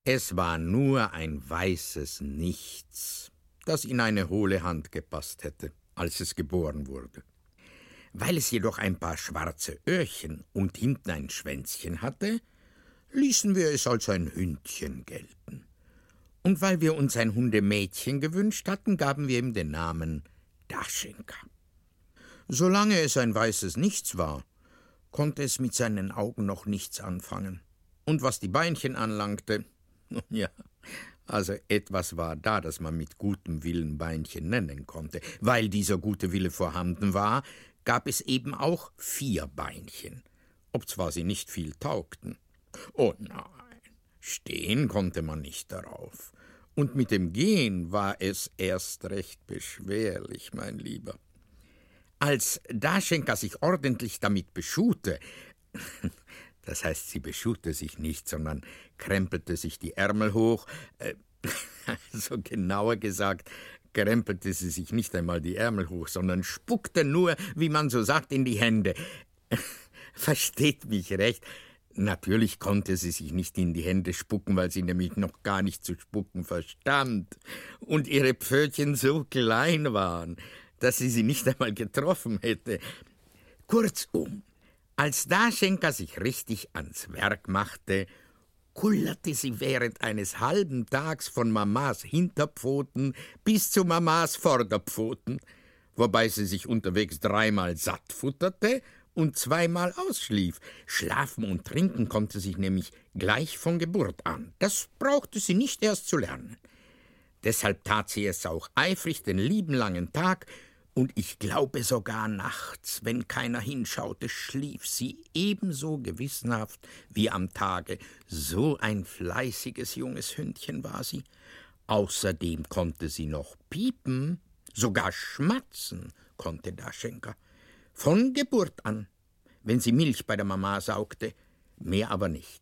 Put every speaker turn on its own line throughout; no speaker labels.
Es war nur ein weißes Nichts, das in eine hohle Hand gepasst hätte, als es geboren wurde. Weil es jedoch ein paar schwarze Öhrchen und hinten ein Schwänzchen hatte, ließen wir es als ein Hündchen gelten. Und weil wir uns ein Hundemädchen gewünscht hatten, gaben wir ihm den Namen Daschenka. Solange es ein weißes Nichts war, konnte es mit seinen Augen noch nichts anfangen. Und was die Beinchen anlangte, ja, also etwas war da, das man mit gutem Willen Beinchen nennen konnte. Weil dieser gute Wille vorhanden war, gab es eben auch 4 Beinchen, obzwar sie nicht viel taugten. Oh nein, stehen konnte man nicht darauf. Und mit dem Gehen war es erst recht beschwerlich, mein Lieber. Als Daschenka sich ordentlich damit beschuhte, das heißt, sie beschuhte sich nicht, sondern krempelte sich die Ärmel hoch, also genauer gesagt, krempelte sie sich nicht einmal die Ärmel hoch, sondern spuckte nur, wie man so sagt, in die Hände. Versteht mich recht, natürlich konnte sie sich nicht in die Hände spucken, weil sie nämlich noch gar nicht zu spucken verstand und ihre Pfötchen so klein waren, dass sie nicht einmal getroffen hätte. Kurzum, als Daschenka sich richtig ans Werk machte, kullerte sie während eines halben Tags von Mamas Hinterpfoten bis zu Mamas Vorderpfoten, wobei sie sich unterwegs 3-mal satt futterte und 2-mal ausschlief. Schlafen und trinken konnte sie nämlich gleich von Geburt an. Das brauchte sie nicht erst zu lernen. Deshalb tat sie es auch eifrig den lieben langen Tag, und ich glaube sogar nachts, wenn keiner hinschaute, schlief sie ebenso gewissenhaft wie am Tage. So ein fleißiges junges Hündchen war sie. Außerdem konnte sie noch piepen, sogar schmatzen konnte Daschenka. Von Geburt an, wenn sie Milch bei der Mama saugte, mehr aber nicht.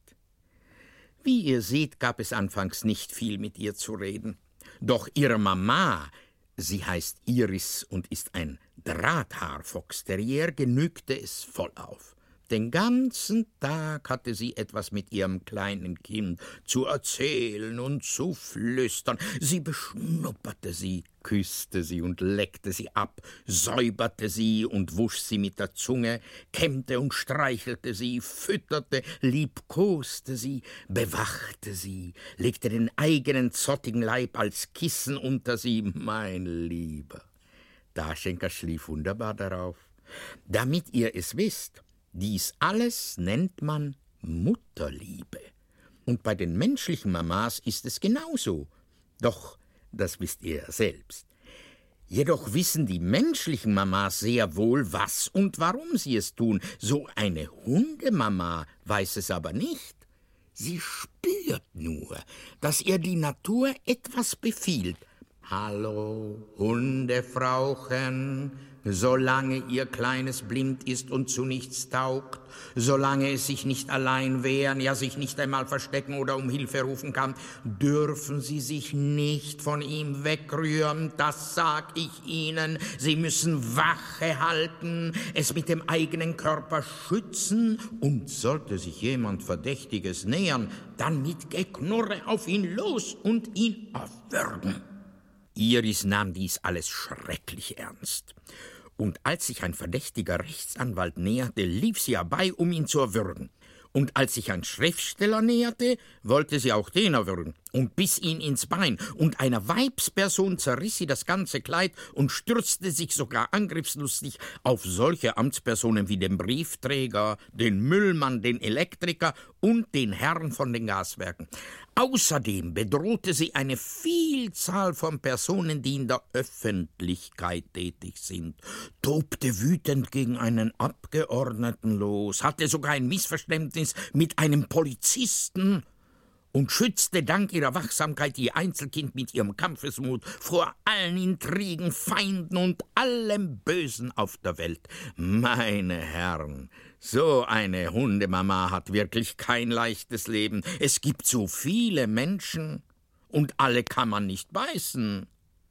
Wie ihr seht, gab es anfangs nicht viel mit ihr zu reden. Doch ihre Mama, sie heißt Iris und ist ein Drahthaar-Foxterrier, genügte es vollauf. Den ganzen Tag hatte sie etwas mit ihrem kleinen Kind zu erzählen und zu flüstern. Sie beschnupperte sie, küsste sie und leckte sie ab, säuberte sie und wusch sie mit der Zunge, kämmte und streichelte sie, fütterte, liebkoste sie, bewachte sie, legte den eigenen zottigen Leib als Kissen unter sie, mein Lieber. Daschenka schlief wunderbar darauf. Damit ihr es wisst, dies alles nennt man Mutterliebe. Und bei den menschlichen Mamas ist es genauso. Doch das wisst ihr selbst. Jedoch wissen die menschlichen Mamas sehr wohl, was und warum sie es tun. So eine Hundemama weiß es aber nicht. Sie spürt nur, dass ihr die Natur etwas befiehlt. Hallo, Hundefrauchen, solange ihr Kleines blind ist und zu nichts taugt, solange es sich nicht allein wehren, ja sich nicht einmal verstecken oder um Hilfe rufen kann, dürfen Sie sich nicht von ihm wegrühren, das sag ich Ihnen. Sie müssen Wache halten, es mit dem eigenen Körper schützen und sollte sich jemand Verdächtiges nähern, dann mit Geknurre auf ihn los und ihn erwürgen. Iris nahm dies alles schrecklich ernst. Und als sich ein verdächtiger Rechtsanwalt näherte, lief sie herbei, um ihn zu erwürgen. Und als sich ein Schriftsteller näherte, wollte sie auch den erwürgen und biss ihn ins Bein. Und einer Weibsperson zerriss sie das ganze Kleid und stürzte sich sogar angriffslustig auf solche Amtspersonen wie den Briefträger, den Müllmann, den Elektriker und den Herrn von den Gaswerken. Außerdem bedrohte sie eine Vielzahl von Personen, die in der Öffentlichkeit tätig sind, tobte wütend gegen einen Abgeordneten los, hatte sogar ein Missverständnis mit einem Polizisten und schützte dank ihrer Wachsamkeit ihr Einzelkind mit ihrem Kampfesmut vor allen Intrigen, Feinden und allem Bösen auf der Welt. Meine Herren, so eine Hundemama hat wirklich kein leichtes Leben. Es gibt so viele Menschen und alle kann man nicht beißen.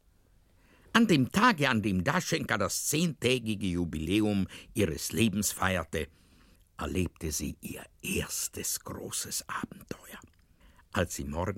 An dem Tage, an dem Daschenka das 10-tägige Jubiläum ihres Lebens feierte, erlebte sie ihr erstes großes Abenteuer. Als sie morgens